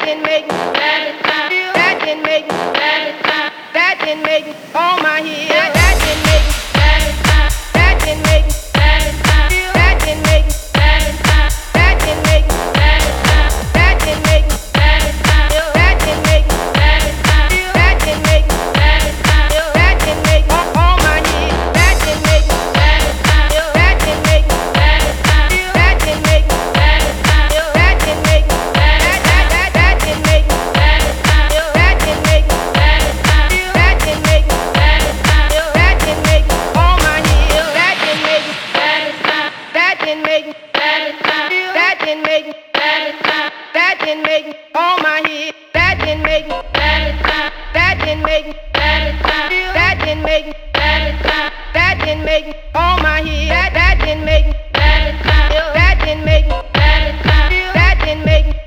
didn't make me feel, that didn't make me that didn't make me on my heel, that didn't make me that didn't make me feel, that didn't make me that didn't make me that didn't make me feel, that didn't make me feel, that didn't make me feel, that didn't make me on my heel, that didn't make me feel, that didn't make me feel, that didn't make me feel, that didn't make me that didn't make me feel, that didn't make me feel, that didn't make me feel, that didn't make me on my heel, that didn't make me that didn't make me feel, that didn't make me that didn't make me on my heel, that didn't make me that didn't make me feel, that didn't make me that didn't make me on my heel, that didn't make me feel, that didn't make me feel, that didn't make me